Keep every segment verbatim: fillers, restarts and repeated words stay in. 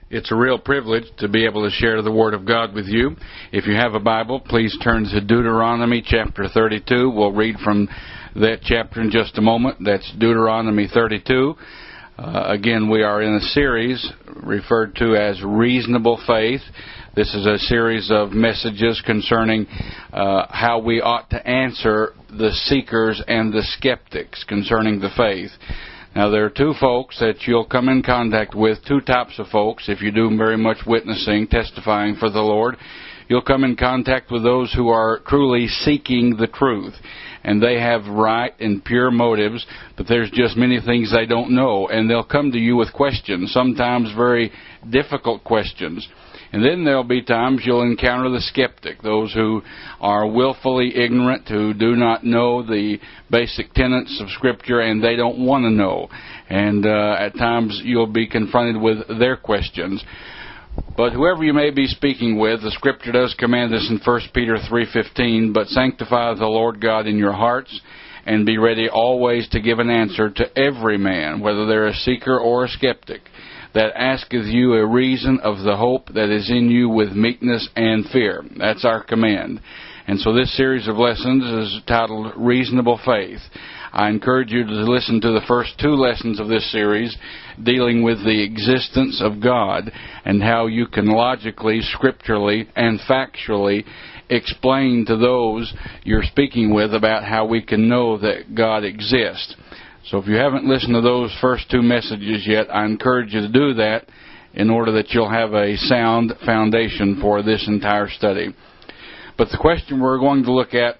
It's a real privilege to be able to share the Word of God with you. If you have a Bible, please turn to Deuteronomy chapter thirty-two. We'll read from that chapter in just a moment. That's Deuteronomy thirty-two. Uh, again, we are in a series referred to as Reasonable Faith. This is a series of messages concerning uh, how we ought to answer the seekers and the skeptics concerning the faith. Now, there are two folks that you'll come in contact with, two types of folks. If you do very much witnessing, testifying for the Lord, you'll come in contact with those who are truly seeking the truth. And they have right and pure motives, but there's just many things they don't know. And they'll come to you with questions, sometimes very difficult questions. And then there'll be times you'll encounter the skeptic, those who are willfully ignorant, who do not know the basic tenets of Scripture, and they don't want to know. And uh, at times you'll be confronted with their questions. But whoever you may be speaking with, the Scripture does command us in First Peter three fifteen, but sanctify the Lord God in your hearts, and be ready always to give an answer to every man, whether they're a seeker or a skeptic, that asketh you a reason of the hope that is in you with meekness and fear. That's our command. And so this series of lessons is titled Reasonable Faith. I encourage you to listen to the first two lessons of this series dealing with the existence of God and how you can logically, scripturally, and factually explain to those you're speaking with about how we can know that God exists. So if you haven't listened to those first two messages yet, I encourage you to do that in order that you'll have a sound foundation for this entire study. But the question we're going to look at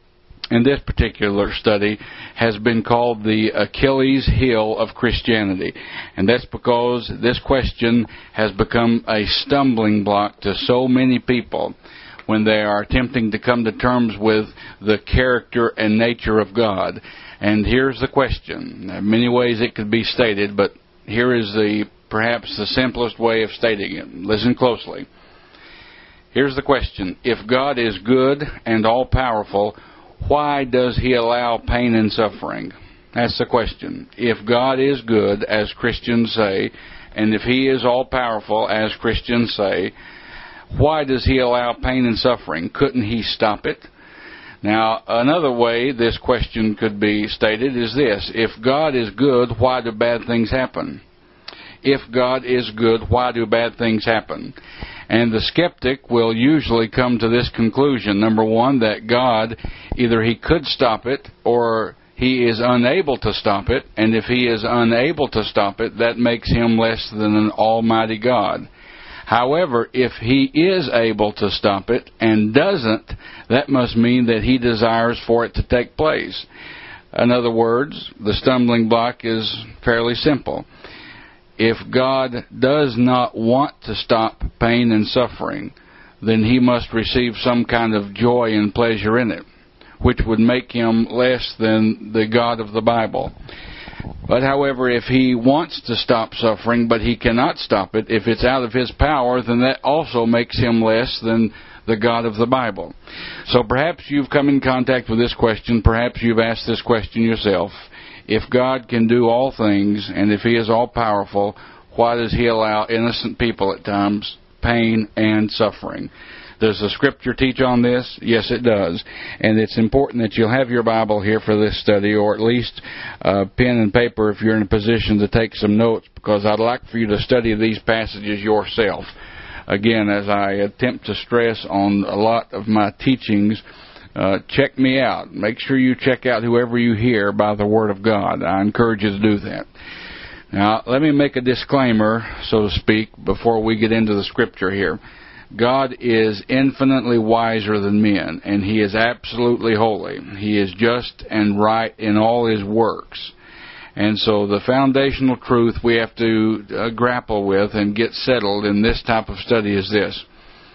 in this particular study has been called the Achilles heel of Christianity. And that's because this question has become a stumbling block to so many people when they are attempting to come to terms with the character and nature of God. And here's the question. There are many ways it could be stated, but here is the perhaps the simplest way of stating it. Listen closely. Here's the question. If God is good and all-powerful, why does He allow pain and suffering? That's the question. If God is good, as Christians say, and if He is all-powerful, as Christians say, why does He allow pain and suffering? Couldn't He stop it? Now, another way this question could be stated is this. If God is good, why do bad things happen? If God is good, why do bad things happen? And the skeptic will usually come to this conclusion. Number one, that God, either He could stop it or He is unable to stop it. And if He is unable to stop it, that makes Him less than an almighty God. However, if He is able to stop it and doesn't, that must mean that He desires for it to take place. In other words, the stumbling block is fairly simple. If God does not want to stop pain and suffering, then He must receive some kind of joy and pleasure in it, which would make Him less than the God of the Bible. But however, if He wants to stop suffering, but He cannot stop it, if it's out of His power, then that also makes Him less than the God of the Bible. So perhaps you've come in contact with this question, perhaps you've asked this question yourself. If God can do all things, and if He is all-powerful, why does He allow innocent people at times pain and suffering? Does the Scripture teach on this? Yes, it does. And it's important that you'll have your Bible here for this study, or at least uh, pen and paper if you're in a position to take some notes, because I'd like for you to study these passages yourself. Again, as I attempt to stress on a lot of my teachings, uh, check me out. Make sure you check out whoever you hear by the Word of God. I encourage you to do that. Now, let me make a disclaimer, so to speak, before we get into the Scripture here. God is infinitely wiser than men, and He is absolutely holy. He is just and right in all His works. And so the foundational truth we have to uh, grapple with and get settled in this type of study is this.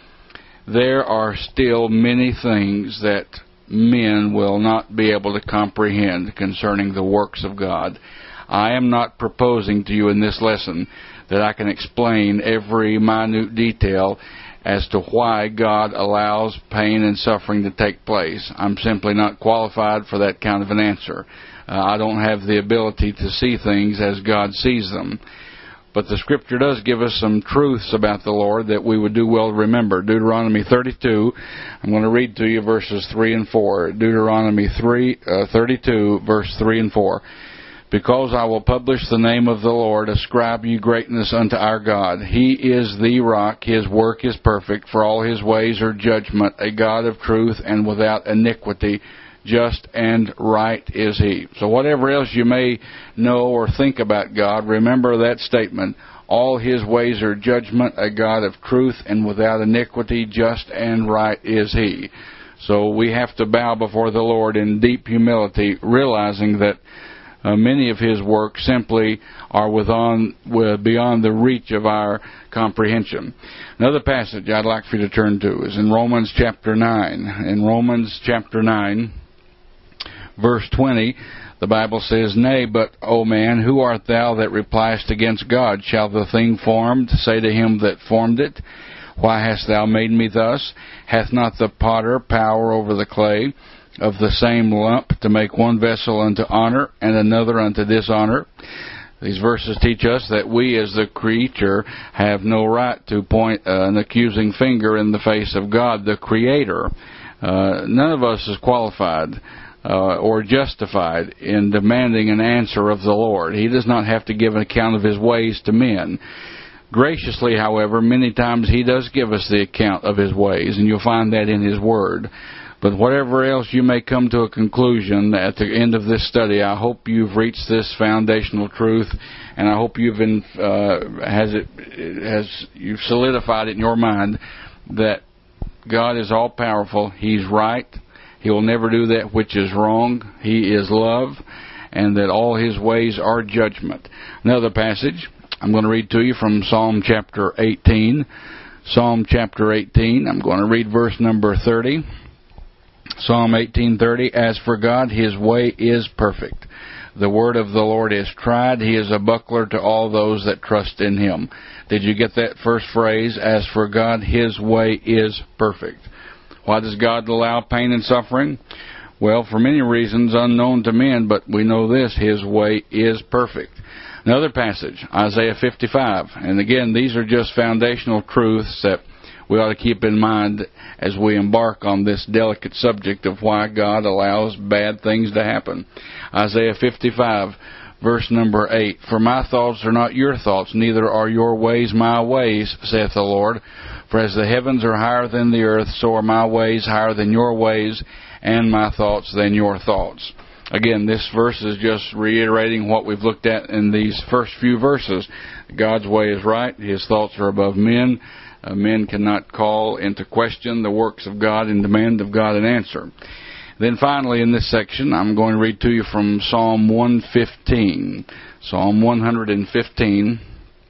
There are still many things that men will not be able to comprehend concerning the works of God. I am not proposing to you in this lesson that I can explain every minute detail as to why God allows pain and suffering to take place. I'm simply not qualified for that kind of an answer. Uh, I don't have the ability to see things as God sees them. But the Scripture does give us some truths about the Lord that we would do well to remember. Deuteronomy thirty-two, I'm going to read to you verses three and four. Deuteronomy three, uh, thirty-two, verse three and four. Because I will publish the name of the Lord, ascribe ye greatness unto our God. He is the rock, His work is perfect, for all His ways are judgment, a God of truth and without iniquity. Just and right is He. So whatever else you may know or think about God, remember that statement. All His ways are judgment, a God of truth and without iniquity. Just and right is He. So we have to bow before the Lord in deep humility, realizing that uh, many of His works simply are within, beyond the reach of our comprehension. Another passage I'd like for you to turn to is in Romans chapter nine. In Romans chapter nine, verse twenty, the Bible says, Nay, but, O man, who art thou that repliest against God? Shall the thing formed say to him that formed it, Why hast thou made me thus? Hath not the potter power over the clay of the same lump to make one vessel unto honor and another unto dishonor? These verses teach us that we as the creature have no right to point uh, an accusing finger in the face of God, the Creator. Uh, none of us is qualified Uh, or justified in demanding an answer of the Lord. He does not have to give an account of His ways to men. Graciously, however, many times He does give us the account of His ways, and you'll find that in His Word. But whatever else you may come to a conclusion at the end of this study, I hope you've reached this foundational truth, and I hope you've been, uh, has it has you've solidified it in your mind that God is all powerful. He's right. He will never do that which is wrong. He is love, and that all His ways are judgment. Another passage I'm going to read to you from Psalm chapter eighteen. Psalm chapter eighteen, I'm going to read verse number thirty. Psalm eighteen thirty, As for God, His way is perfect. The word of the Lord is tried. He is a buckler to all those that trust in Him. Did you get that first phrase? As for God, His way is perfect. Why does God allow pain and suffering? Well, for many reasons unknown to men, but we know this, His way is perfect. Another passage, Isaiah fifty-five. And again, these are just foundational truths that we ought to keep in mind as we embark on this delicate subject of why God allows bad things to happen. Isaiah fifty-five, verse number eight. For my thoughts are not your thoughts, neither are your ways my ways, saith the Lord. For as the heavens are higher than the earth, so are my ways higher than your ways, and my thoughts than your thoughts. Again, this verse is just reiterating what we've looked at in these first few verses. God's way is right. His thoughts are above men. Uh, men cannot call into question the works of God and demand of God an answer. Then finally in this section, I'm going to read to you from Psalm one fifteen. Psalm one fifteen.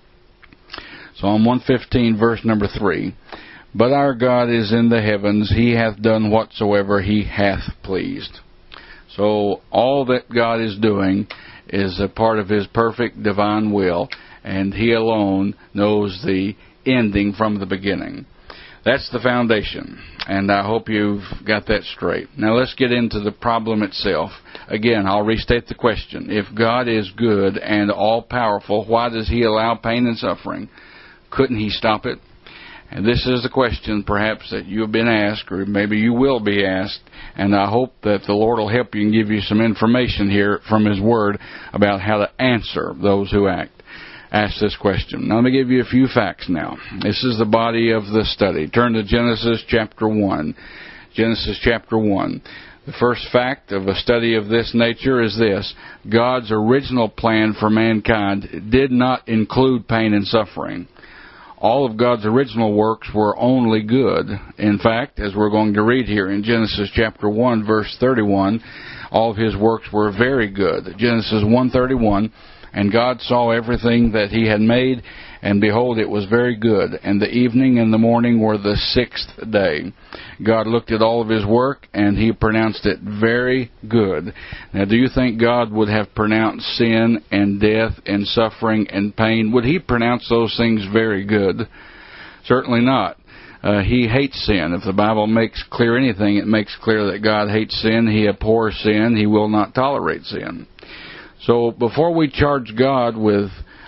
Psalm one fifteen, verse number three. But our God is in the heavens. He hath done whatsoever He hath pleased. So all that God is doing is a part of His perfect divine will, and He alone knows the ending from the beginning. That's the foundation, and I hope you've got that straight. Now let's get into the problem itself. Again, I'll restate the question. If God is good and all-powerful, why does He allow pain and suffering? Couldn't He stop it? And this is the question perhaps that you've been asked, or maybe you will be asked, and I hope that the Lord will help you and give you some information here from His Word about how to answer those who act. Ask this question. Now let me give you a few facts now. This is the body of the study. Turn to Genesis chapter one. Genesis chapter one. The first fact of a study of this nature is this. God's original plan for mankind did not include pain and suffering. All of God's original works were only good. In fact, as we're going to read here in Genesis chapter one, verse thirty-one, all of His works were very good. Genesis one thirty-one, And God saw everything that He had made, and behold, it was very good. And the evening and the morning were the sixth day. God looked at all of His work, and He pronounced it very good. Now, do you think God would have pronounced sin and death and suffering and pain? Would He pronounce those things very good? Certainly not. Uh, he hates sin. If the Bible makes clear anything, it makes clear that God hates sin. He abhors sin. He will not tolerate sin. So before we charge God with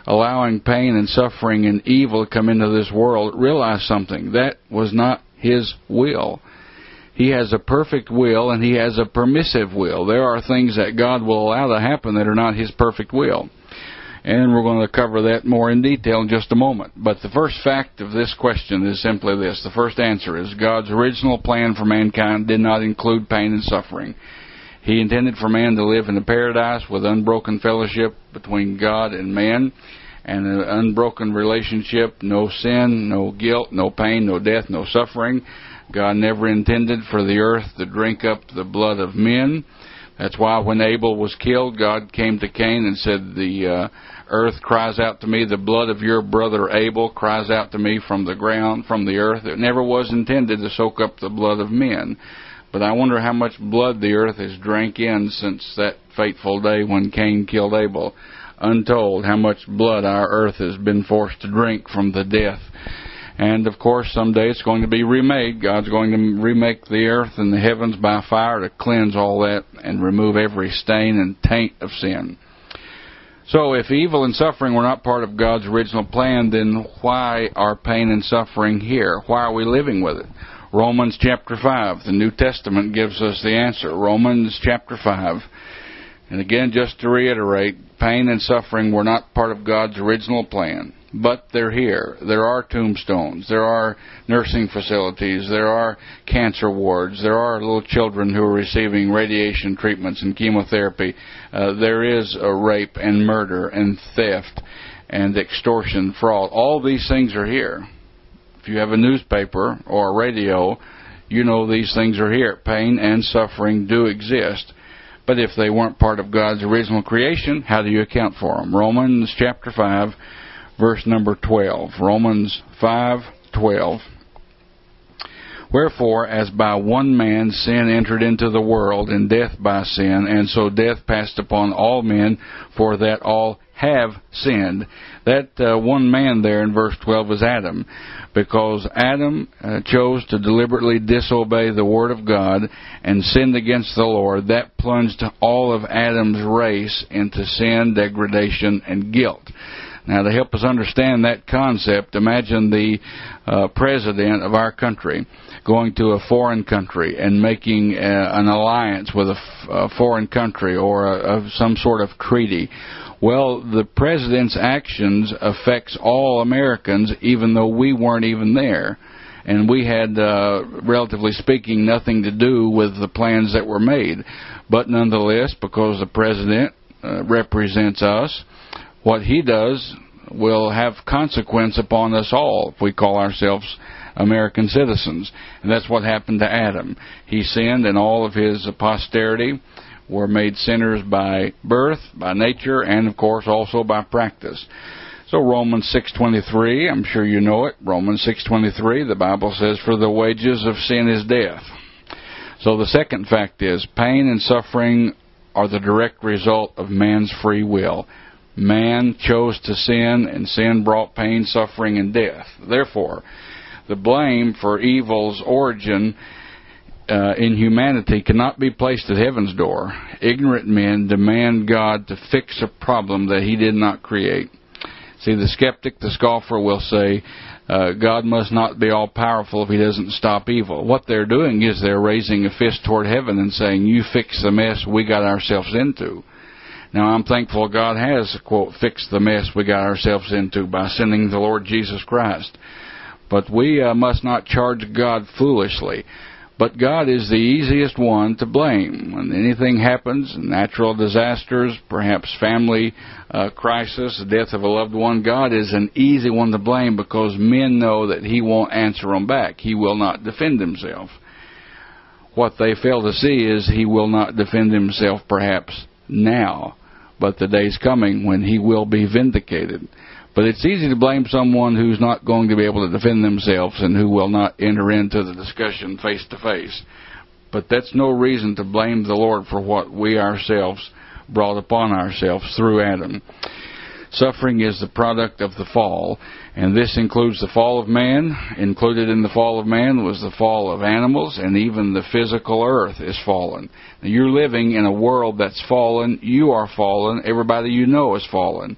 allowing pain and suffering and evil to come into this world, realize something. That was not His will. He has a perfect will, and He has a permissive will. There are things that God will allow to happen that are not His perfect will. And we're going to cover that more in detail in just a moment. But the first fact of this question is simply this. The first answer is God's original plan for mankind did not include pain and suffering. He intended for man to live in a paradise with unbroken fellowship between God and man, and an unbroken relationship, no sin, no guilt, no pain, no death, no suffering. God never intended for the earth to drink up the blood of men. That's why when Abel was killed, God came to Cain and said, the uh, earth cries out to me, the blood of your brother Abel cries out to me from the ground, from the earth. It never was intended to soak up the blood of men. But I wonder how much blood the earth has drank in since that fateful day when Cain killed Abel. Untold how much blood our earth has been forced to drink from the death. And, of course, someday it's going to be remade. God's going to remake the earth and the heavens by fire to cleanse all that and remove every stain and taint of sin. So if evil and suffering were not part of God's original plan, then why are pain and suffering here? Why are we living with it? Romans chapter five, the New Testament gives us the answer. Romans chapter five. And again, just to reiterate, pain and suffering were not part of God's original plan. But they're here. There are tombstones. There are nursing facilities. There are cancer wards. There are little children who are receiving radiation treatments and chemotherapy. Uh, there is a rape and murder and theft and extortion, fraud. All these things are here. If you have a newspaper or a radio, you know these things are here. Pain and suffering do exist. But if they weren't part of God's original creation, how do you account for them? Romans chapter five. Verse number twelve. Romans five twelve. Wherefore, as by one man sin entered into the world, and death by sin, and so death passed upon all men, for that all have sinned. That uh, one man there in verse twelve is Adam, because Adam uh, chose to deliberately disobey the Word of God and sinned against the Lord. That plunged all of Adam's race into sin, degradation, and guilt. Now, to help us understand that concept, imagine the uh, president of our country going to a foreign country and making uh, an alliance with a, f- a foreign country or a, a, some sort of treaty. Well, the president's actions affects all Americans, even though we weren't even there. And we had, uh, relatively speaking, nothing to do with the plans that were made. But nonetheless, because the president uh, represents us, what he does will have consequence upon us all if we call ourselves American citizens. And that's what happened to Adam. He sinned, and all of his posterity were made sinners by birth, by nature, and, of course, also by practice. So Romans six twenty-three, I'm sure you know it. Romans six twenty-three, the Bible says, for the wages of sin is death. So the second fact is pain and suffering are the direct result of man's free will. Man chose to sin, and sin brought pain, suffering, and death. Therefore, the blame for evil's origin uh, in humanity cannot be placed at heaven's door. Ignorant men demand God to fix a problem that He did not create. See, the skeptic, the scoffer will say, uh, God must not be all-powerful if He doesn't stop evil. What they're doing is they're raising a fist toward heaven and saying, you fix the mess we got ourselves into. Now, I'm thankful God has, quote, fixed the mess we got ourselves into by sending the Lord Jesus Christ. But we uh, must not charge God foolishly. But God is the easiest one to blame. When anything happens, natural disasters, perhaps family uh, crisis, the death of a loved one, God is an easy one to blame because men know that He won't answer them back. He will not defend Himself. What they fail to see is He will not defend Himself perhaps now, but the day's coming when He will be vindicated. But it's easy to blame someone who's not going to be able to defend themselves and who will not enter into the discussion face to face. But that's no reason to blame the Lord for what we ourselves brought upon ourselves through Adam. Suffering is the product of the fall, and this includes the fall of man. Included in the fall of man was the fall of animals, and even the physical earth is fallen. Now, you're living in a world that's fallen. You are fallen. Everybody you know is fallen.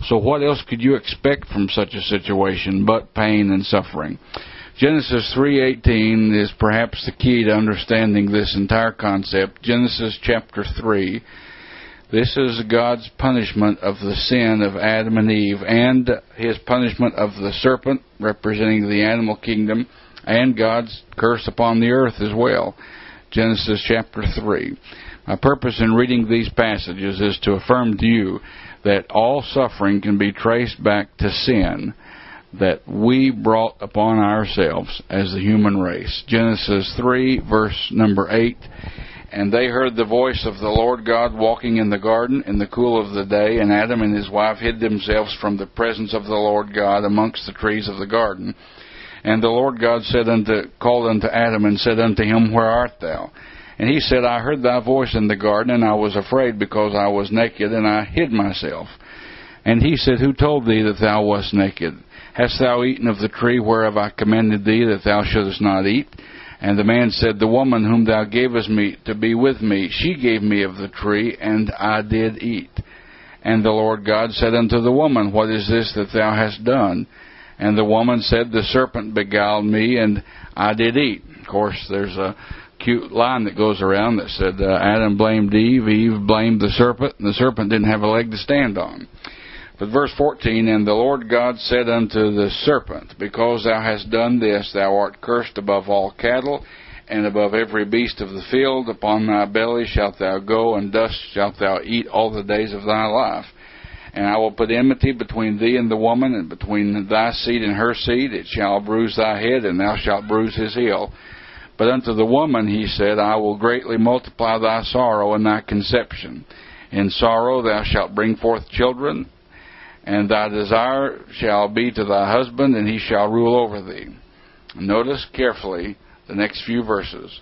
So what else could you expect from such a situation but pain and suffering? Genesis three eighteen is perhaps the key to understanding this entire concept. Genesis chapter three. This is God's punishment of the sin of Adam and Eve, and His punishment of the serpent, representing the animal kingdom, and God's curse upon the earth as well. Genesis chapter three. My purpose in reading these passages is to affirm to you that all suffering can be traced back to sin that we brought upon ourselves as the human race. Genesis three, verse number eight. And they heard the voice of the Lord God walking in the garden in the cool of the day, and Adam and his wife hid themselves from the presence of the Lord God amongst the trees of the garden. And the Lord God said unto, called unto Adam, and said unto him, Where art thou? And he said, I heard thy voice in the garden, and I was afraid, because I was naked, and I hid myself. And he said, Who told thee that thou wast naked? Hast thou eaten of the tree whereof I commanded thee that thou shouldest not eat? And the man said, The woman whom thou gavest me to be with me, she gave me of the tree, and I did eat. And the Lord God said unto the woman, What is this that thou hast done? And the woman said, The serpent beguiled me, and I did eat. Of course, there's a cute line that goes around that said, uh, Adam blamed Eve, Eve blamed the serpent, and the serpent didn't have a leg to stand on. But verse fourteen, And the Lord God said unto the serpent, Because thou hast done this, thou art cursed above all cattle, and above every beast of the field. Upon thy belly shalt thou go, and dust shalt thou eat all the days of thy life. And I will put enmity between thee and the woman, and between thy seed and her seed. It shall bruise thy head, and thou shalt bruise his heel. But unto the woman he said, I will greatly multiply thy sorrow and thy conception. In sorrow thou shalt bring forth children, and thy desire shall be to thy husband, and he shall rule over thee. Notice carefully the next few verses.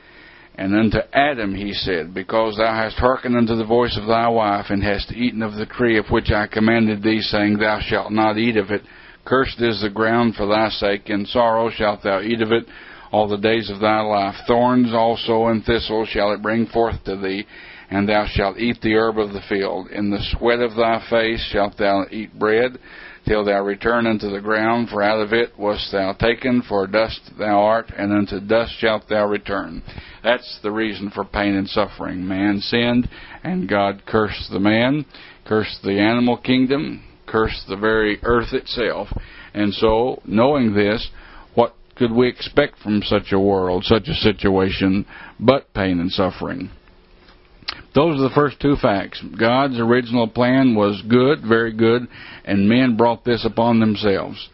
And unto Adam he said, Because thou hast hearkened unto the voice of thy wife, and hast eaten of the tree of which I commanded thee, saying, Thou shalt not eat of it. Cursed is the ground for thy sake. In sorrow shalt thou eat of it all the days of thy life. Thorns also and thistles shall it bring forth to thee, and thou shalt eat the herb of the field. In the sweat of thy face shalt thou eat bread, till thou return unto the ground, for out of it wast thou taken, for dust thou art, and unto dust shalt thou return. That's the reason for pain and suffering. Man sinned, and God cursed the man, cursed the animal kingdom, cursed the very earth itself. And so, knowing this, what could we expect from such a world, such a situation, but pain and suffering? Those are the first two facts. God's original plan was good, very good, and men brought this upon themselves.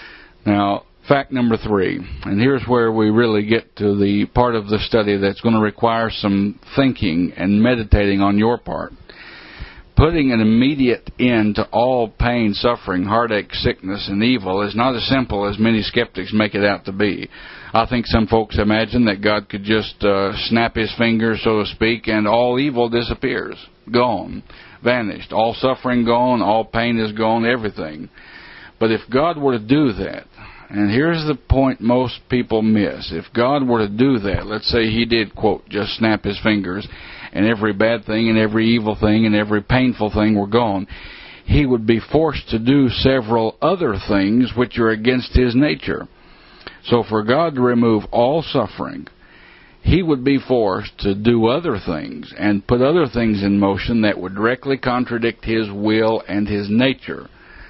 Now, fact number three, and here's where we really get to the part of the study that's going to require some thinking and meditating on your part. Putting an immediate end to all pain, suffering, heartache, sickness, and evil is not as simple as many skeptics make it out to be. I think some folks imagine that God could just uh, snap His fingers, so to speak, and all evil disappears, gone, vanished. All suffering gone, all pain is gone, everything. But if God were to do that, and here's the point most people miss, if God were to do that, let's say He did, quote, just snap His fingers, and every bad thing and every evil thing and every painful thing were gone, He would be forced to do several other things which are against His nature. So for God to remove all suffering, He would be forced to do other things and put other things in motion that would directly contradict His will and His nature.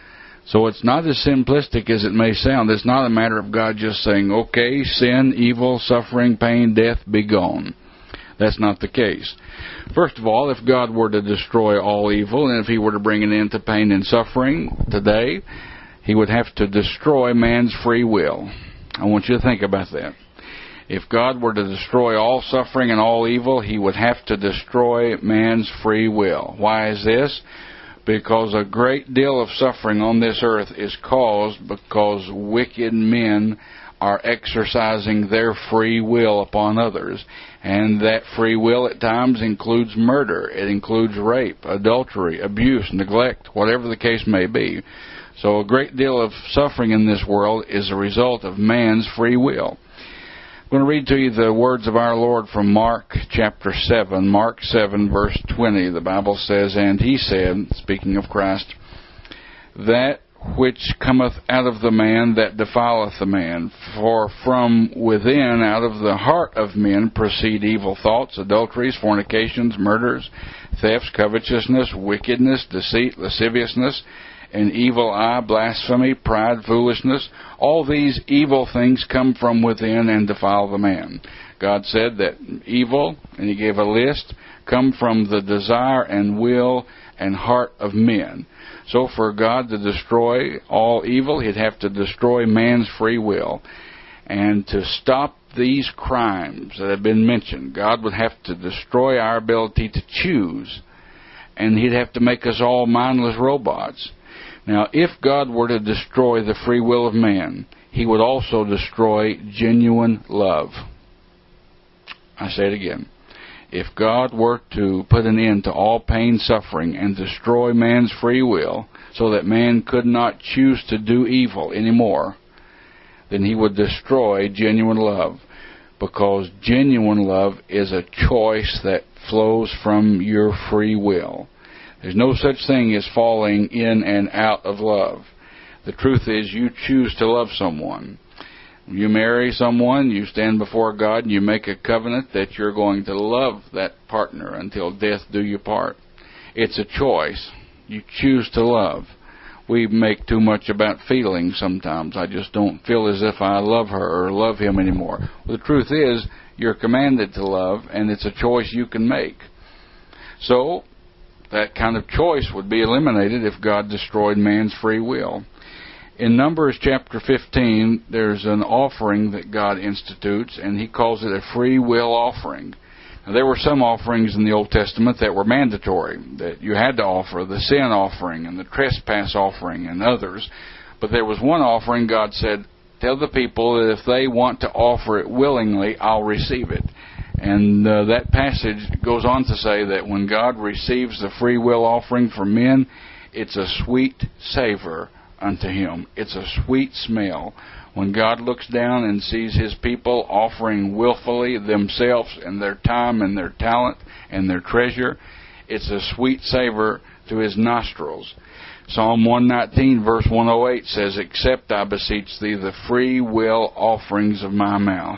So it's not as simplistic as it may sound. It's not a matter of God just saying, okay, sin, evil, suffering, pain, death, be gone. That's not the case. First of all, if God were to destroy all evil, and if He were to bring an end to pain and suffering today, He would have to destroy man's free will. I want you to think about that. If God were to destroy all suffering and all evil, He would have to destroy man's free will. Why is this? Because a great deal of suffering on this earth is caused because wicked men are exercising their free will upon others. And that free will at times includes murder. It includes rape, adultery, abuse, neglect, whatever the case may be. So a great deal of suffering in this world is a result of man's free will. I'm going to read to you the words of our Lord from Mark chapter seven. Mark seven, verse twenty. The Bible says, And He said, speaking of Christ, that which cometh out of the man that defileth the man. For from within, out of the heart of men, proceed evil thoughts, adulteries, fornications, murders, thefts, covetousness, wickedness, deceit, lasciviousness, an evil eye, blasphemy, pride, foolishness. All these evil things come from within and defile the man. God said that evil, and He gave a list, come from the desire and will and heart of men. So for God to destroy all evil, He'd have to destroy man's free will. And to stop these crimes that have been mentioned, God would have to destroy our ability to choose. And He'd have to make us all mindless robots. Now, if God were to destroy the free will of man, He would also destroy genuine love. I say it again. If God were to put an end to all pain, suffering, and destroy man's free will so that man could not choose to do evil anymore, then He would destroy genuine love, because genuine love is a choice that flows from your free will. There's no such thing as falling in and out of love. The truth is, you choose to love someone. You marry someone, you stand before God, and you make a covenant that you're going to love that partner until death do you part. It's a choice. You choose to love. We make too much about feelings sometimes. I just don't feel as if I love her or love him anymore. Well, the truth is, you're commanded to love, and it's a choice you can make. So, that kind of choice would be eliminated if God destroyed man's free will. In Numbers chapter fifteen, there's an offering that God institutes, and He calls it a free will offering. Now, there were some offerings in the Old Testament that were mandatory, that you had to offer, the sin offering and the trespass offering and others. But there was one offering God said, tell the people that if they want to offer it willingly, I'll receive it. And uh, that passage goes on to say that when God receives the free will offering from men, it's a sweet savor unto Him. It's a sweet smell. When God looks down and sees His people offering willfully themselves and their time and their talent and their treasure, it's a sweet savor to His nostrils. Psalm one nineteen verse one oh eight says, accept, I beseech thee, the free will offerings of my mouth.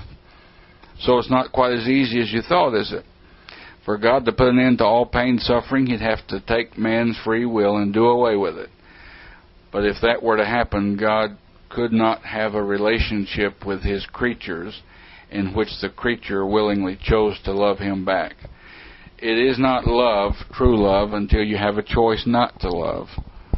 So it's not quite as easy as you thought, is it? For God to put an end to all pain, suffering, He'd have to take man's free will and do away with it. But if that were to happen, God could not have a relationship with His creatures in which the creature willingly chose to love Him back. It is not love, true love, until you have a choice not to love.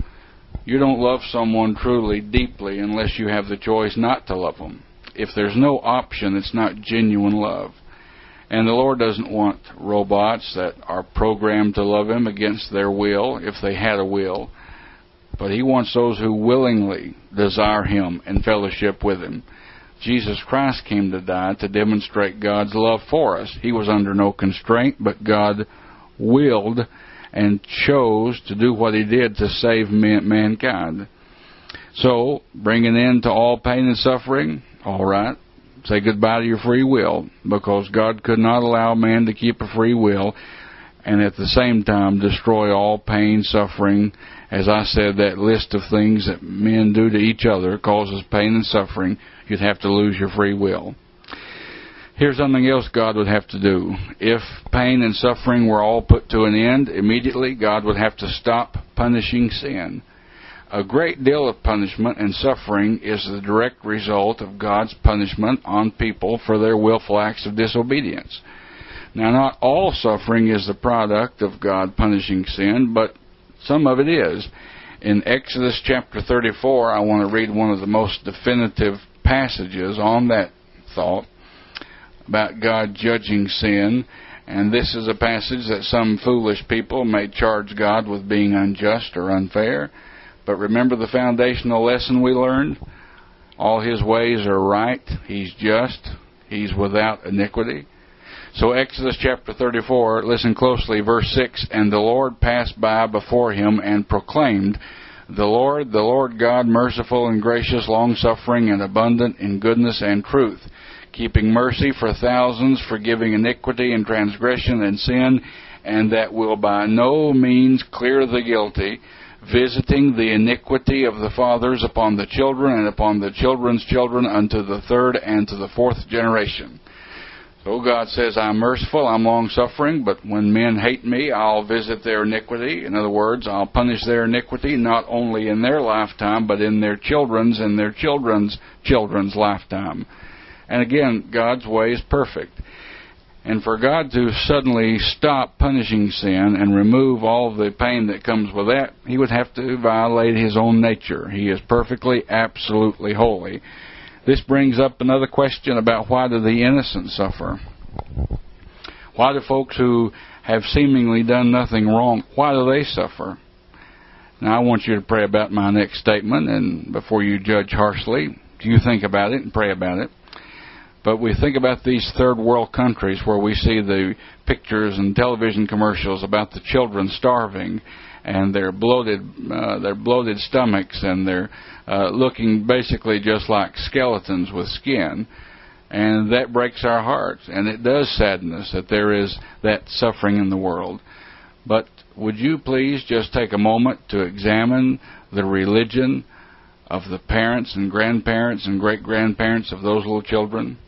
You don't love someone truly, deeply, unless you have the choice not to love them. If there's no option, it's not genuine love. And the Lord doesn't want robots that are programmed to love Him against their will, if they had a will. But He wants those who willingly desire Him and fellowship with Him. Jesus Christ came to die to demonstrate God's love for us. He was under no constraint, but God willed and chose to do what He did to save mankind. So, bring an end to all pain and suffering, all right. Say goodbye to your free will, because God could not allow man to keep a free will and at the same time destroy all pain, suffering. As I said, that list of things that men do to each other causes pain and suffering. You'd have to lose your free will. Here's something else God would have to do. If pain and suffering were all put to an end immediately, God would have to stop punishing sin. A great deal of punishment and suffering is the direct result of God's punishment on people for their willful acts of disobedience. Now, not all suffering is the product of God punishing sin, but some of it is. In Exodus chapter thirty-four, I want to read one of the most definitive passages on that thought about God judging sin. And this is a passage that some foolish people may charge God with being unjust or unfair. But remember the foundational lesson we learned? All His ways are right. He's just. He's without iniquity. So Exodus chapter thirty-four, listen closely, verse six, and the Lord passed by before him and proclaimed, the Lord, the Lord God, merciful and gracious, long-suffering and abundant in goodness and truth, keeping mercy for thousands, forgiving iniquity and transgression and sin, and that will by no means clear the guilty, visiting the iniquity of the fathers upon the children and upon the children's children unto the third and to the fourth generation. So God says, I'm merciful, I'm long-suffering, but when men hate me, I'll visit their iniquity. In other words, I'll punish their iniquity not only in their lifetime, but in their children's and their children's children's lifetime. And again, God's way is perfect. And for God to suddenly stop punishing sin and remove all the pain that comes with that, He would have to violate His own nature. He is perfectly, absolutely holy. This brings up another question about why do the innocent suffer? Why do folks who have seemingly done nothing wrong, why do they suffer? Now I want you to pray about my next statement, and before you judge harshly, you think about it and pray about it. But we think about these third world countries where we see the pictures and television commercials about the children starving and their bloated, uh, their bloated stomachs, and they're uh, looking basically just like skeletons with skin. And that breaks our hearts, and it does sadden us that there is that suffering in the world. But would you please just take a moment to examine the religion of the parents and grandparents and great-grandparents of those little children?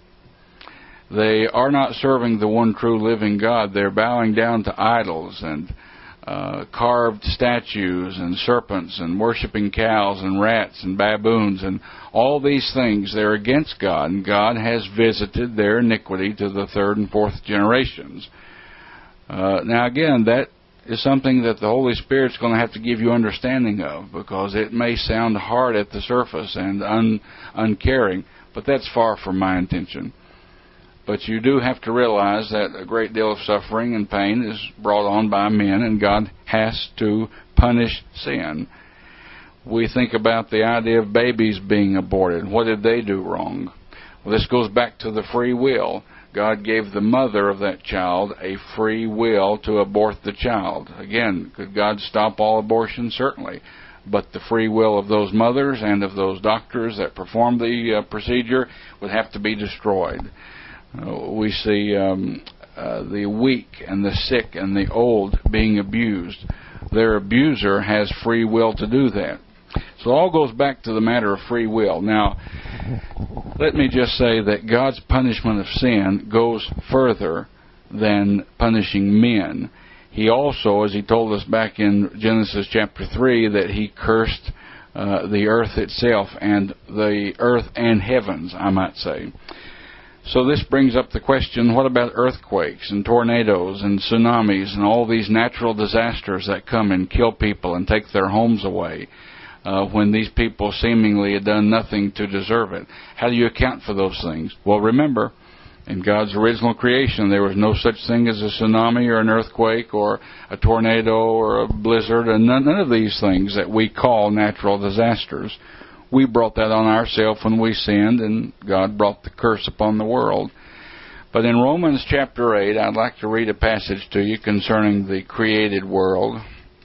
They are not serving the one true living God. They're bowing down to idols and uh, carved statues and serpents and worshiping cows and rats and baboons and all these things. They're against God, and God has visited their iniquity to the third and fourth generations. Uh, now again, that is something that the Holy Spirit's going to have to give you understanding of, because it may sound hard at the surface and un- uncaring, but that's far from my intention. But you do have to realize that a great deal of suffering and pain is brought on by men, and God has to punish sin. We think about the idea of babies being aborted. What did they do wrong? Well, this goes back to the free will. God gave the mother of that child a free will to abort the child. Again, could God stop all abortion? Certainly. But the free will of those mothers and of those doctors that performed the uh, procedure would have to be destroyed. Uh, we see um, uh, the weak and the sick and the old being abused. Their abuser has free will to do that. So it all goes back to the matter of free will. Now, let me just say that God's punishment of sin goes further than punishing men. He also, as He told us back in Genesis chapter three, that He cursed uh, the earth itself, and the earth and heavens, I might say. So this brings up the question, what about earthquakes and tornadoes and tsunamis and all these natural disasters that come and kill people and take their homes away uh, when these people seemingly had done nothing to deserve it? How do you account for those things? Well, remember, in God's original creation, there was no such thing as a tsunami or an earthquake or a tornado or a blizzard, and none, none of these things that we call natural disasters. We brought that on ourselves when we sinned, and God brought the curse upon the world. But in Romans chapter eight, I'd like to read a passage to you concerning the created world.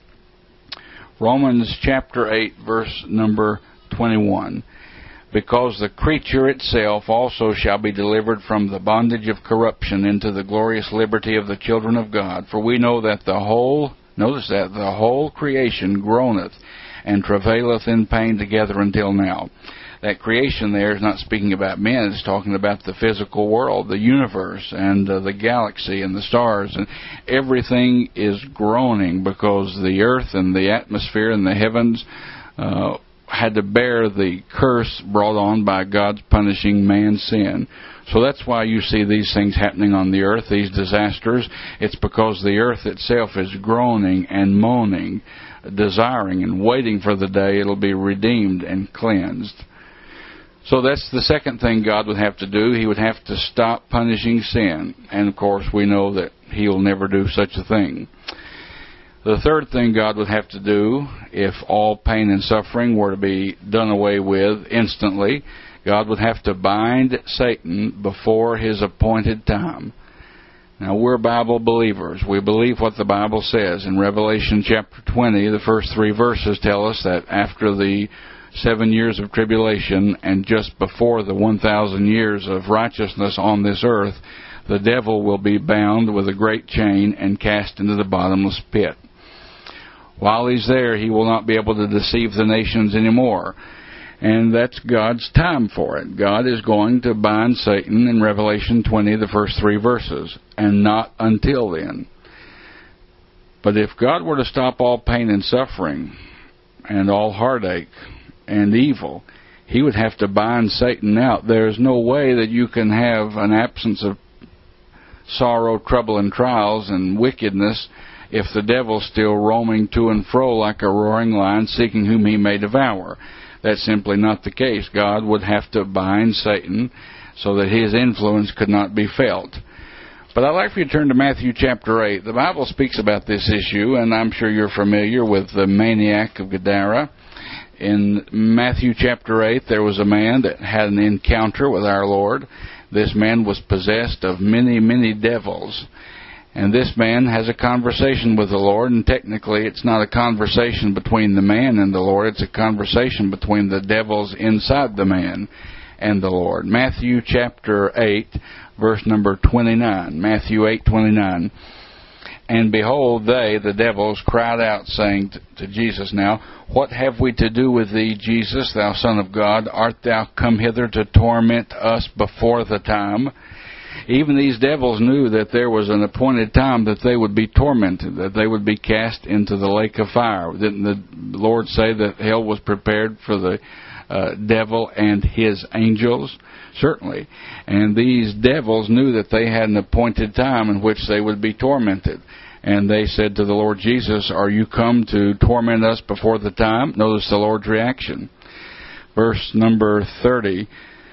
Romans chapter eight, verse number twenty-one. Because the creature itself also shall be delivered from the bondage of corruption into the glorious liberty of the children of God. For we know that the whole, notice that, the whole creation groaneth and travaileth in pain together until now. That creation there is not speaking about men, it's talking about the physical world, the universe, and uh, the galaxy, and the stars, and everything is groaning because the earth and the atmosphere and the heavens uh, had to bear the curse brought on by God's punishing man's sin. So that's why you see these things happening on the earth, these disasters. It's because the earth itself is groaning and moaning, desiring and waiting for the day it'll be redeemed and cleansed. So that's the second thing God would have to do. He would have to stop punishing sin. And of course we know that He'll never do such a thing. The third thing God would have to do, if all pain and suffering were to be done away with instantly, God would have to bind Satan before His appointed time. Now, we're Bible believers. We believe what the Bible says. In Revelation chapter twenty, the first three verses tell us that after the seven years of tribulation and just before the one thousand years of righteousness on this earth, the devil will be bound with a great chain and cast into the bottomless pit. While he's there, he will not be able to deceive the nations anymore. And that's God's time for it. God is going to bind Satan in Revelation twenty, the first three verses, and not until then. But if God were to stop all pain and suffering and all heartache and evil, he would have to bind Satan out. There's no way that you can have an absence of sorrow, trouble, and trials and wickedness if the devil's still roaming to and fro like a roaring lion, seeking whom he may devour. That's simply not the case. God would have to bind Satan so that his influence could not be felt. But I'd like for you to turn to Matthew chapter eight. The Bible speaks about this issue, and I'm sure you're familiar with the maniac of Gadara. In Matthew chapter eight, there was a man that had an encounter with our Lord. This man was possessed of many, many devils. And this man has a conversation with the Lord, and technically it's not a conversation between the man and the Lord, it's a conversation between the devils inside the man and the Lord. Matthew chapter eight, verse number twenty-nine. Matthew eight, twenty-nine. And behold, they, the devils, cried out, saying to Jesus now, What have we to do with thee, Jesus, thou Son of God? Art thou come hither to torment us before the time? Even these devils knew that there was an appointed time that they would be tormented, that they would be cast into the lake of fire. Didn't the Lord say that hell was prepared for the uh, devil and his angels? Certainly. And these devils knew that they had an appointed time in which they would be tormented. And they said to the Lord Jesus, Are you come to torment us before the time? Notice the Lord's reaction. Verse number thirty.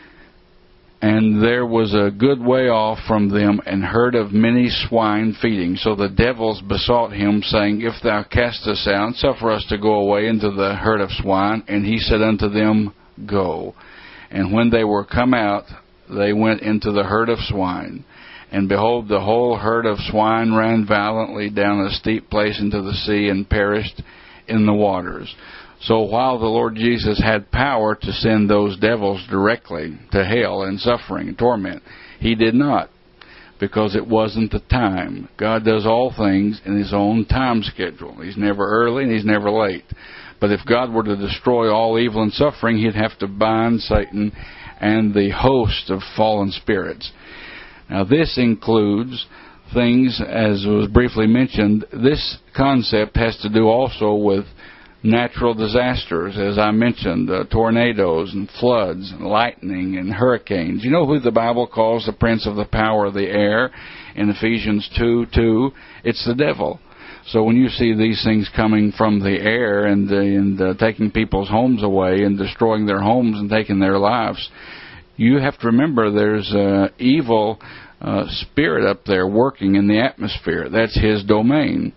And there was a good way off from them an herd of many swine feeding. So the devils besought him, saying, If thou cast us out, suffer us to go away into the herd of swine. And he said unto them, Go. And when they were come out, they went into the herd of swine. And behold, the whole herd of swine ran violently down a steep place into the sea and perished in the waters. So while the Lord Jesus had power to send those devils directly to hell and suffering and torment, he did not, because it wasn't the time. God does all things in his own time schedule. He's never early and he's never late. But if God were to destroy all evil and suffering, he'd have to bind Satan and the host of fallen spirits. Now this includes things, as was briefly mentioned, this concept has to do also with natural disasters, as I mentioned, uh, tornadoes and floods and lightning and hurricanes. You know who the Bible calls the prince of the power of the air in Ephesians two two? It's the devil. So when you see these things coming from the air and, uh, and uh, taking people's homes away and destroying their homes and taking their lives, you have to remember there's an evil uh, spirit up there working in the atmosphere. That's his domain.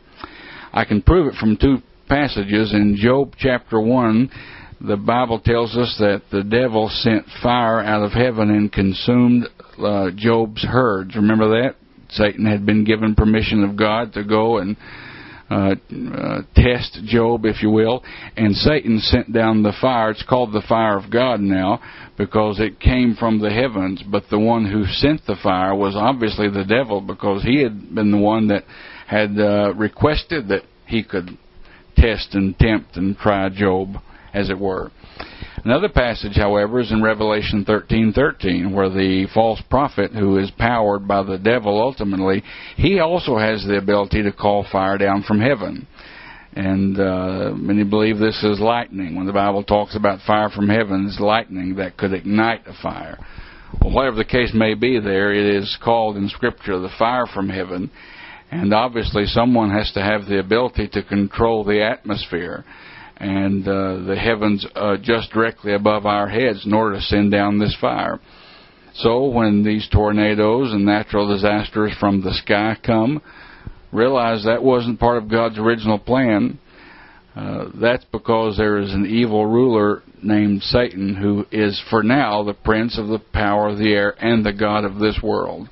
I can prove it from two passages. In Job chapter one, the Bible tells us that the devil sent fire out of heaven and consumed uh, Job's herds. Remember that? Satan had been given permission of God to go and uh, uh, test Job, if you will, and Satan sent down the fire. It's called the fire of God now because it came from the heavens, but the one who sent the fire was obviously the devil, because he had been the one that had uh, requested that he could test and tempt and try Job, as it were. Another passage, however, is in Revelation thirteen thirteen, where the false prophet, who is powered by the devil ultimately, he also has the ability to call fire down from heaven. And uh, many believe this is lightning. When the Bible talks about fire from heaven, it's lightning that could ignite a fire. Well, whatever the case may be there, it is called in Scripture the fire from heaven. And obviously someone has to have the ability to control the atmosphere and uh, the heavens uh, just directly above our heads in order to send down this fire. So when these tornadoes and natural disasters from the sky come, realize that wasn't part of God's original plan. Uh, that's because there is an evil ruler named Satan, who is for now the prince of the power of the air and the god of this world.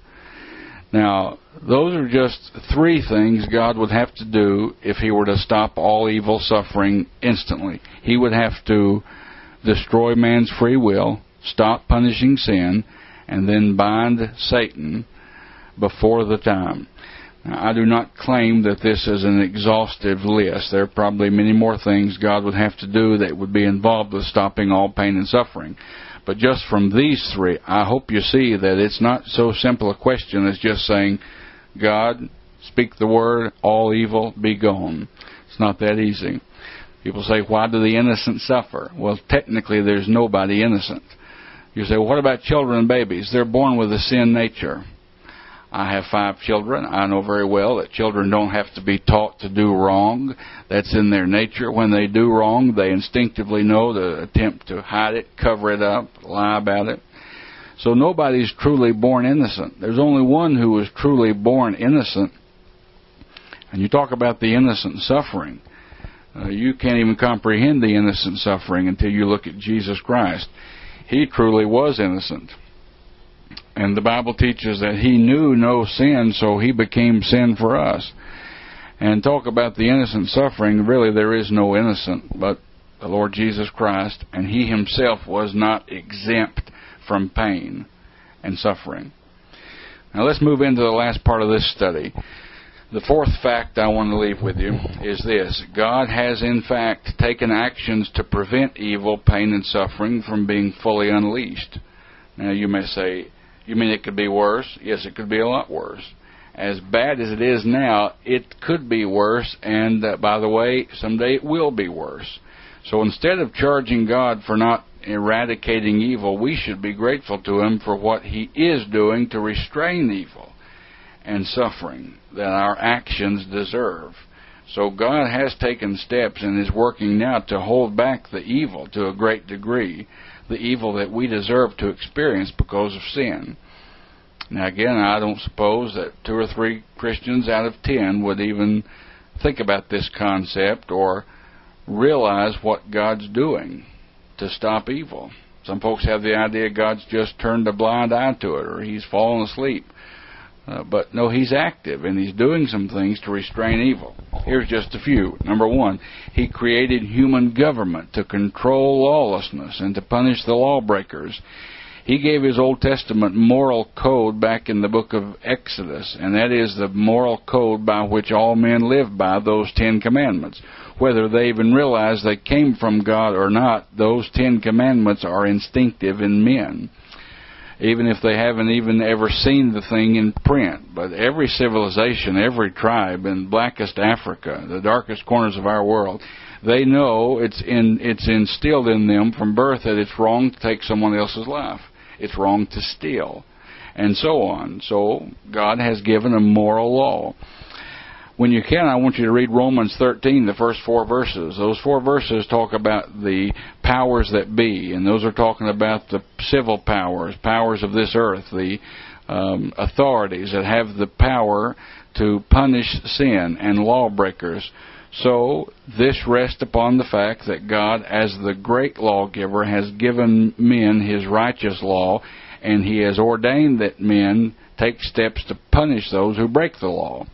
Now, those are just three things God would have to do if he were to stop all evil suffering instantly. He would have to destroy man's free will, stop punishing sin, and then bind Satan before the time. Now, I do not claim that this is an exhaustive list. There are probably many more things God would have to do that would be involved with stopping all pain and suffering. But just from these three, I hope you see that it's not so simple a question as just saying, God, speak the word, all evil be gone. It's not that easy. People say, why do the innocent suffer? Well, technically, there's nobody innocent. You say, well, what about children and babies? They're born with a sin nature. I have five children. I know very well that children don't have to be taught to do wrong. That's in their nature. When they do wrong, they instinctively know to attempt to hide it, cover it up, lie about it. So nobody's truly born innocent. There's only one who was truly born innocent. And you talk about the innocent suffering. Uh, you can't even comprehend the innocent suffering until you look at Jesus Christ. He truly was innocent. And the Bible teaches that He knew no sin, so He became sin for us. And talk about the innocent suffering, really there is no innocent but the Lord Jesus Christ, and He Himself was not exempt from pain and suffering. Now let's move into the last part of this study. The fourth fact I want to leave with you is this. God has in fact taken actions to prevent evil, pain, and suffering from being fully unleashed. Now you may say, you mean it could be worse? Yes, it could be a lot worse. As bad as it is now, it could be worse, and uh, by the way, someday it will be worse. So instead of charging God for not eradicating evil, we should be grateful to Him for what He is doing to restrain evil and suffering that our actions deserve. So God has taken steps and is working now to hold back the evil to a great degree, the evil that we deserve to experience because of sin. Now again, I don't suppose that two or three Christians out of ten would even think about this concept or realize what God's doing to stop evil. Some folks have the idea God's just turned a blind eye to it, or He's fallen asleep. Uh, but no, He's active, and He's doing some things to restrain evil. Here's just a few. Number one, He created human government to control lawlessness and to punish the lawbreakers. He gave His Old Testament moral code back in the book of Exodus, and that is the moral code by which all men live by, those Ten Commandments. Whether they even realize they came from God or not, those Ten Commandments are instinctive in men, even if they haven't even ever seen the thing in print. But every civilization, every tribe in blackest Africa, the darkest corners of our world, they know it's in it's instilled in them from birth that it's wrong to take someone else's life. It's wrong to steal, and so on. So God has given a moral law. When you can, I want you to read Romans thirteen, the first four verses. Those four verses talk about the powers that be, and those are talking about the civil powers, powers of this earth, the um, authorities that have the power to punish sin and lawbreakers. So this rests upon the fact that God, as the great lawgiver, has given men His righteous law, and He has ordained that men take steps to punish those who break the law.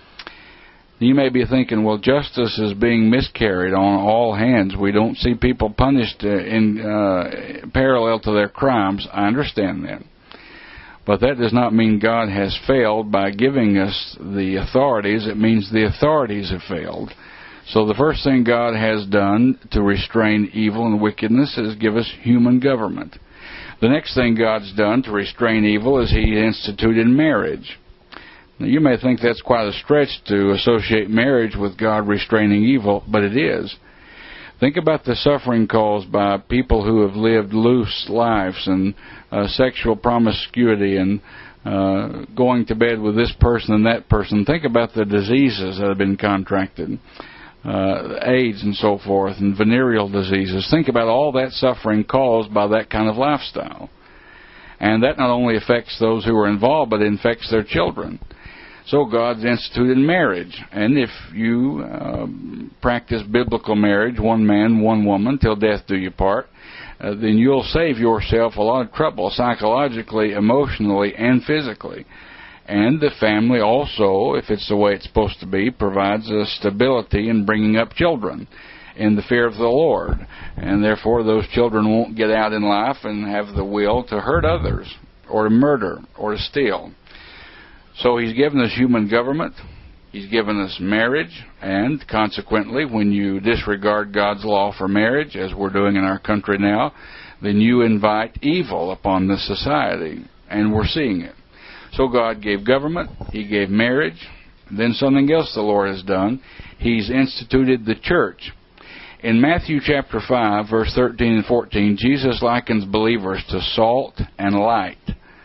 You may be thinking, well, justice is being miscarried on all hands. We don't see people punished in uh, parallel to their crimes. I understand that. But that does not mean God has failed by giving us the authorities. It means the authorities have failed. So the first thing God has done to restrain evil and wickedness is give us human government. The next thing God's done to restrain evil is He instituted marriage. Now, you may think that's quite a stretch to associate marriage with God restraining evil, but it is. Think about the suffering caused by people who have lived loose lives and uh, sexual promiscuity and uh, going to bed with this person and that person. Think about the diseases that have been contracted, uh, AIDS and so forth, and venereal diseases. Think about all that suffering caused by that kind of lifestyle. And that not only affects those who are involved, but it affects their children. So God's instituted marriage, and if you uh, practice biblical marriage, one man, one woman, till death do you part, uh, then you'll save yourself a lot of trouble psychologically, emotionally, and physically. And the family also, if it's the way it's supposed to be, provides a stability in bringing up children in the fear of the Lord. And therefore those children won't get out in life and have the will to hurt others, or to murder, or to steal. So He's given us human government. He's given us marriage, and consequently, when you disregard God's law for marriage, as we're doing in our country now, then you invite evil upon the society, and we're seeing it. So God gave government, He gave marriage, then something else the Lord has done. He's instituted the church. In Matthew chapter five, verse thirteen and fourteen, Jesus likens believers to salt and light.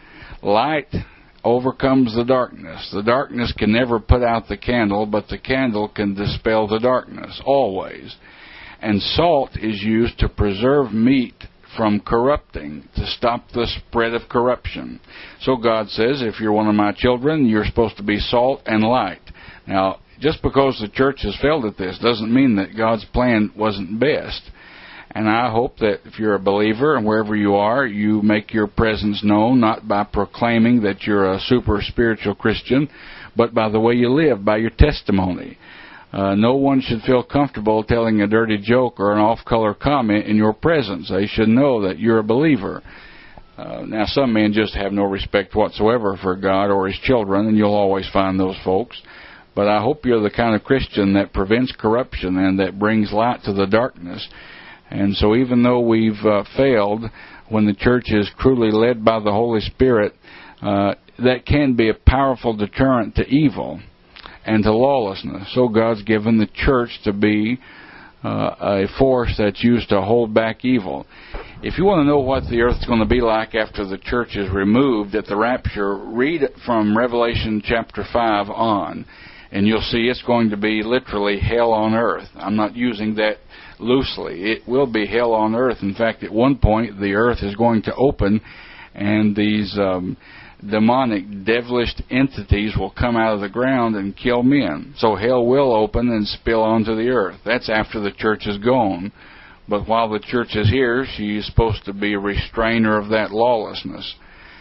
Light overcomes the darkness. The darkness can never put out the candle, but the candle can dispel the darkness, always. And salt is used to preserve meat from corrupting, to stop the spread of corruption. So God says, if you're one of my children, you're supposed to be salt and light. Now, just because the church has failed at this doesn't mean that God's plan wasn't best. And I hope that if you're a believer and wherever you are, you make your presence known, not by proclaiming that you're a super spiritual Christian, but by the way you live, by your testimony. Uh, no one should feel comfortable telling a dirty joke or an off-color comment in your presence. They should know that you're a believer. Uh, now, some men just have no respect whatsoever for God or His children, and you'll always find those folks. But I hope you're the kind of Christian that prevents corruption and that brings light to the darkness. And so even though we've uh, failed, when the church is truly led by the Holy Spirit, uh, that can be a powerful deterrent to evil and to lawlessness. So God's given the church to be uh, a force that's used to hold back evil. If you want to know what the earth's going to be like after the church is removed at the rapture, read from Revelation chapter five on, and you'll see it's going to be literally hell on earth. I'm not using that loosely. It will be hell on earth. In fact, at one point, the earth is going to open, and these um, demonic, devilish entities will come out of the ground and kill men. So hell will open and spill onto the earth. That's after the church is gone. But while the church is here, she is supposed to be a restrainer of that lawlessness.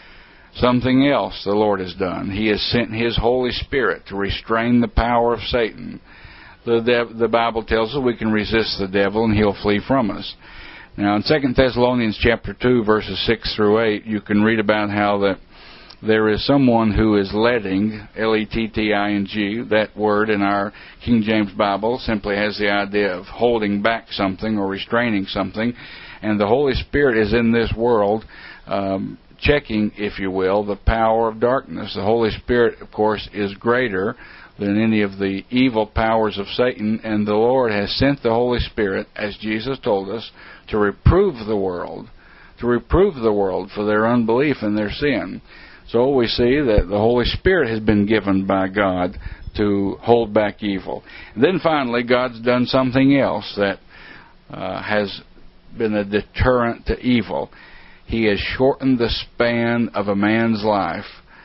Something else the Lord has done. He has sent His Holy Spirit to restrain the power of Satan. The, dev- the Bible tells us we can resist the devil and he'll flee from us. Now, in Second Thessalonians chapter two, verses six through eight, you can read about how that there is someone who is letting, L E T T I N G, that word in our King James Bible simply has the idea of holding back something or restraining something. And the Holy Spirit is in this world um, checking, if you will, the power of darkness. The Holy Spirit, of course, is greater than any of the evil powers of Satan, and the Lord has sent the Holy Spirit, as Jesus told us, to reprove the world, to reprove the world for their unbelief and their sin. So we see that the Holy Spirit has been given by God to hold back evil. And then finally, God's done something else that uh, has been a deterrent to evil. He has shortened the span of a man's life,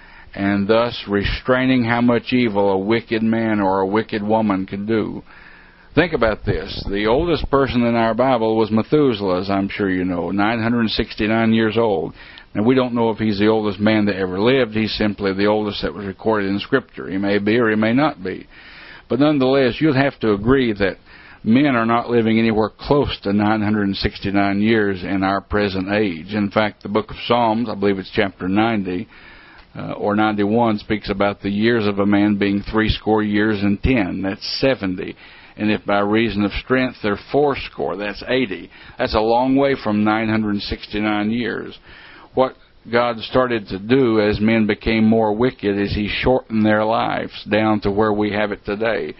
and thus restraining how much evil a wicked man or a wicked woman can do. Think about this. The oldest person in our Bible was Methuselah, as I'm sure you know, nine hundred sixty-nine years old. Now, we don't know if he's the oldest man that ever lived. He's simply the oldest that was recorded in Scripture. He may be or he may not be. But nonetheless, you'd have to agree that men are not living anywhere close to nine hundred sixty-nine years in our present age. In fact, the book of Psalms, I believe it's chapter ninety, Uh, or ninety-one, speaks about the years of a man being threescore years and ten. That's seventy. And if by reason of strength they're fourscore, that's eighty. That's a long way from nine hundred sixty-nine years. What God started to do as men became more wicked is He shortened their lives down to where we have it today.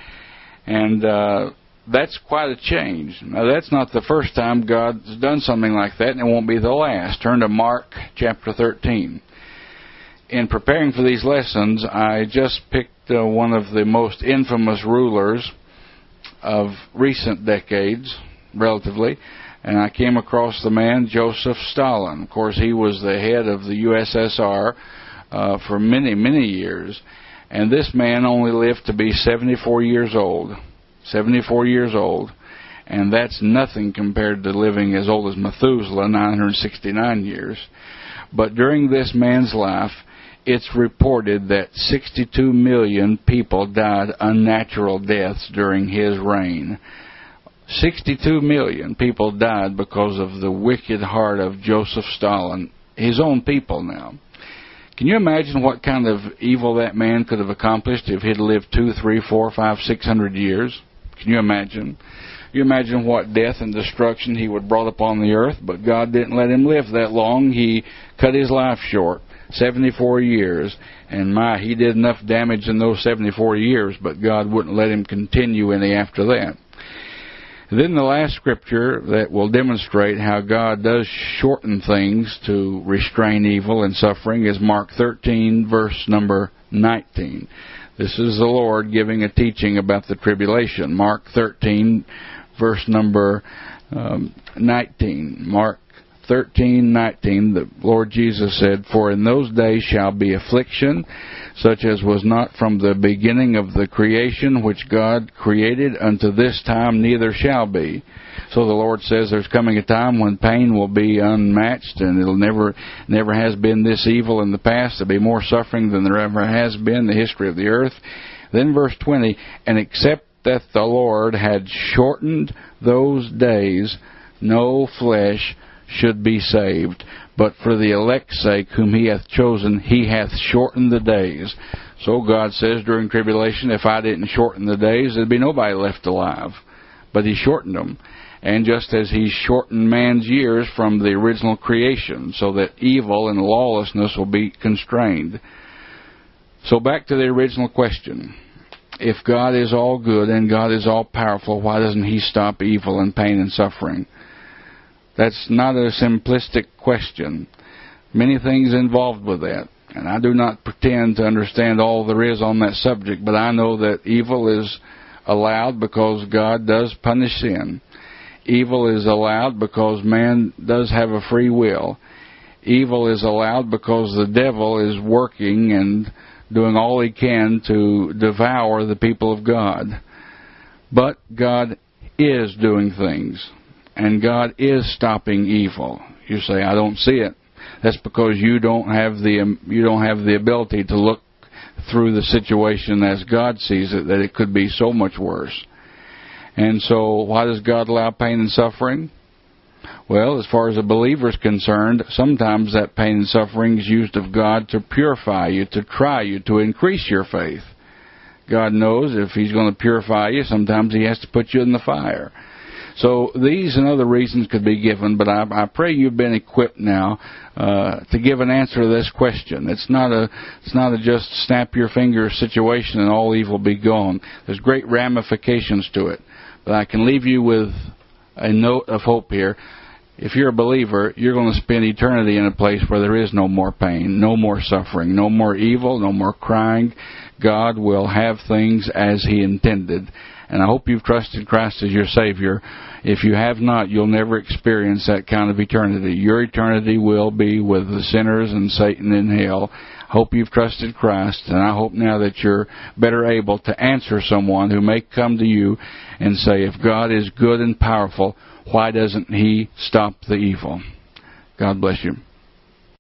And uh, that's quite a change. Now, that's not the first time God's done something like that, and it won't be the last. Turn to Mark chapter thirteen. In preparing for these lessons, I just picked uh, one of the most infamous rulers of recent decades, relatively, and I came across the man Joseph Stalin. Of course, he was the head of the U S S R uh, for many, many years, and this man only lived to be seventy-four years old. seventy-four years old, and that's nothing compared to living as old as Methuselah, nine hundred sixty-nine years. But during this man's life, it's reported that sixty-two million people died unnatural deaths during his reign. sixty-two million people died because of the wicked heart of Joseph Stalin, his own people now. Can you imagine what kind of evil that man could have accomplished if he'd lived two, three, four, five, six hundred years? Can you imagine? You imagine what death and destruction he would have brought upon the earth, but God didn't let him live that long. He cut his life short, seventy-four years, and my, he did enough damage in those seventy-four years, but God wouldn't let him continue any after that. Then the last scripture that will demonstrate how God does shorten things to restrain evil and suffering is Mark thirteen, verse number nineteen. This is the Lord giving a teaching about the tribulation. Mark thirteen, verse number um, nineteen. Mark thirteen nineteen, the Lord Jesus said, "For in those days shall be affliction, such as was not from the beginning of the creation which God created unto this time, neither shall be." So the Lord says there's coming a time when pain will be unmatched, and it'll never, never has been this evil in the past. There'll be more suffering than there ever has been in the history of the earth. Then verse twenty, "And except that the Lord had shortened those days, no flesh should be saved. But for the elect's sake, whom he hath chosen, he hath shortened the days." So God says during tribulation, if I didn't shorten the days, there'd be nobody left alive. But he shortened them. And just as he shortened man's years from the original creation, so that evil and lawlessness will be constrained. So back to the original question. If God is all good and God is all powerful, why doesn't he stop evil and pain and suffering? That's not a simplistic question. Many things involved with that. And I do not pretend to understand all there is on that subject, but I know that evil is allowed because God does punish sin. Evil is allowed because man does have a free will. Evil is allowed because the devil is working and doing all he can to devour the people of God. But God is doing things. And God is stopping evil. You say, I don't see it. That's because you don't have the you don't have the ability to look through the situation as God sees it, that it could be so much worse. And so, why does God allow pain and suffering? Well, as far as a believer is concerned, sometimes that pain and suffering is used of God to purify you, to try you, to increase your faith. God knows if He's going to purify you, sometimes He has to put you in the fire. So these and other reasons could be given, but I, I pray you've been equipped now uh, to give an answer to this question. It's not a it's not a just snap your finger situation and all evil be gone. There's great ramifications to it. But I can leave you with a note of hope here. If you're a believer, you're going to spend eternity in a place where there is no more pain, no more suffering, no more evil, no more crying. God will have things as He intended. And I hope you've trusted Christ as your Savior. If you have not, you'll never experience that kind of eternity. Your eternity will be with the sinners and Satan in hell. I hope you've trusted Christ, and I hope now that you're better able to answer someone who may come to you and say, if God is good and powerful, why doesn't He stop the evil? God bless you.